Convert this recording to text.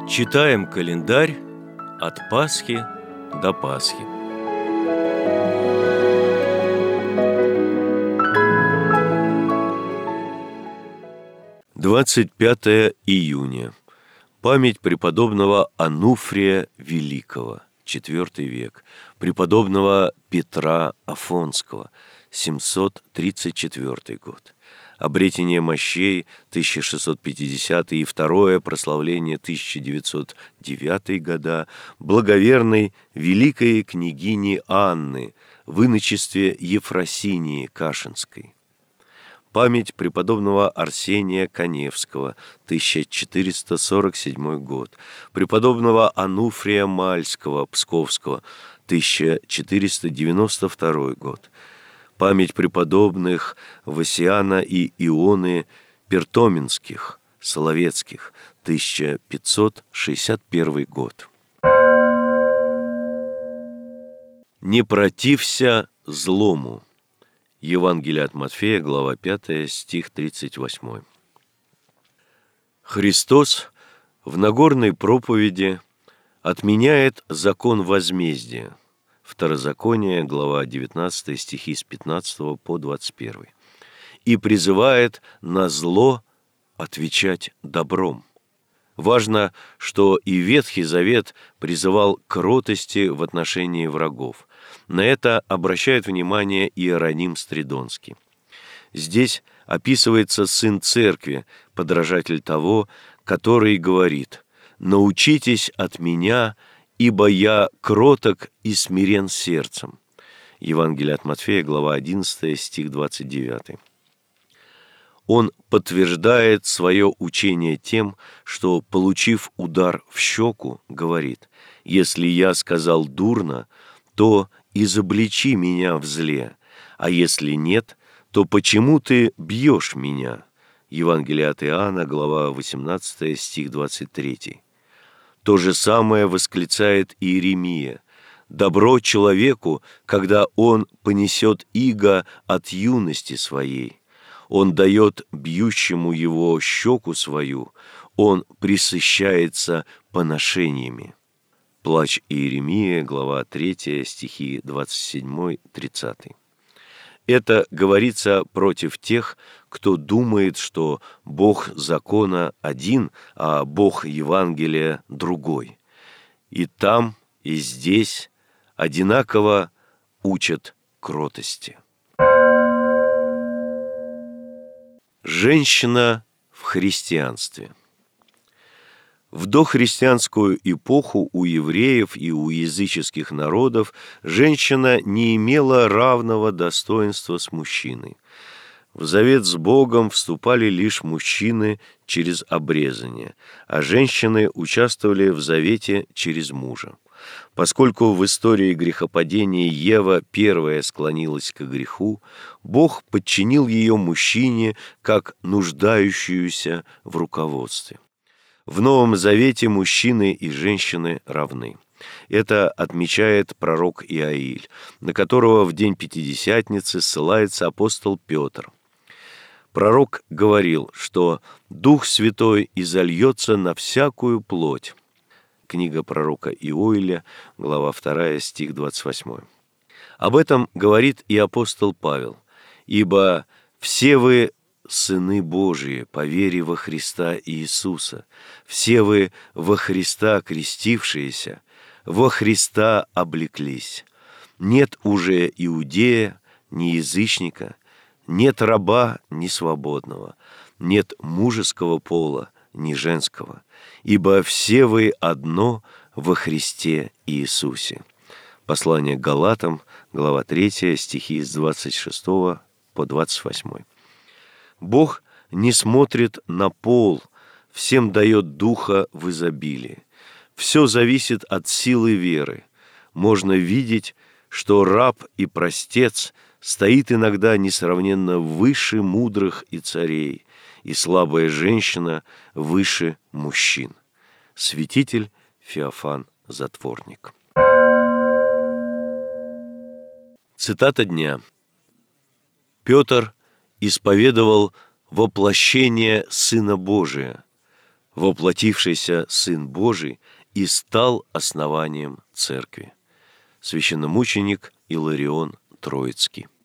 Читаем календарь от Пасхи до Пасхи. – 25 июня. Память преподобного Ануфрия Великого, IV век, преподобного Петра Афонского, 734 год. Обретение мощей 1650 и второе прославление 1909 года благоверной великой княгини Анны в иночестве Ефросинии Кашинской. Память преподобного Арсения Каневского, 1447 год, преподобного Ануфрия Мальского, Псковского, 1492 год, память преподобных Васиана и Ионы Пертоминских, Соловецких, 1561 год. Не протився злому. Евангелие от Матфея, глава 5, стих 38. Христос в Нагорной проповеди отменяет закон возмездия. Второзаконие, глава 19, стихи с 15 по 21. И призывает на зло отвечать добром. Важно, что и Ветхий Завет призывал к кротости в отношении врагов. На это обращает внимание Иероним Стридонский. Здесь описывается сын церкви, подражатель того, который говорит: «Научитесь от меня, ибо я кроток и смирен сердцем». Евангелие от Матфея, глава 11, стих 29. Он подтверждает свое учение тем, что, получив удар в щеку, говорит: «Если я сказал дурно, то изобличи меня в зле, а если нет, то почему ты бьешь меня?» Евангелие от Иоанна, глава 18, стих 23. То же самое восклицает Иеремия: «Добро человеку, когда он понесет иго от юности своей. Он дает бьющему его щеку свою, он пресыщается поношениями». Плач Иеремия, глава 3, стихи 27-30. Это говорится против тех, кто думает, что Бог закона один, а Бог Евангелия другой. И там, и здесь одинаково учат кротости. Женщина в христианстве. В дохристианскую эпоху у евреев и у языческих народов женщина не имела равного достоинства с мужчиной. В завет с Богом вступали лишь мужчины через обрезание, а женщины участвовали в завете через мужа. Поскольку в истории грехопадения Ева первая склонилась к греху, Бог подчинил ее мужчине как нуждающуюся в руководстве. В Новом Завете мужчины и женщины равны. Это отмечает пророк Иоиль, на которого в день Пятидесятницы ссылается апостол Петр. Пророк говорил, что Дух Святой изольется на всякую плоть. Книга пророка Иоиля, глава 2, стих 28. Об этом говорит и апостол Павел: «Ибо все вы сыны Божии по вере во Христа Иисуса, все вы во Христа крестившиеся, во Христа облеклись. Нет уже иудея, ни язычника, нет раба, ни свободного, нет мужеского пола, ни женского, ибо все вы одно во Христе Иисусе». Послание к Галатам, глава 3, стихи с 26 по 28. Бог не смотрит на пол, всем дает Духа в изобилии. Все зависит от силы веры. Можно видеть, что раб и простец стоит иногда несравненно выше мудрых и царей, и слабая женщина выше мужчин. Святитель Феофан Затворник. Цитата дня. Петр исповедовал воплощение Сына Божия. воплотившийся Сын Божий и стал основанием Церкви. Священномученик Иларион Троицкий.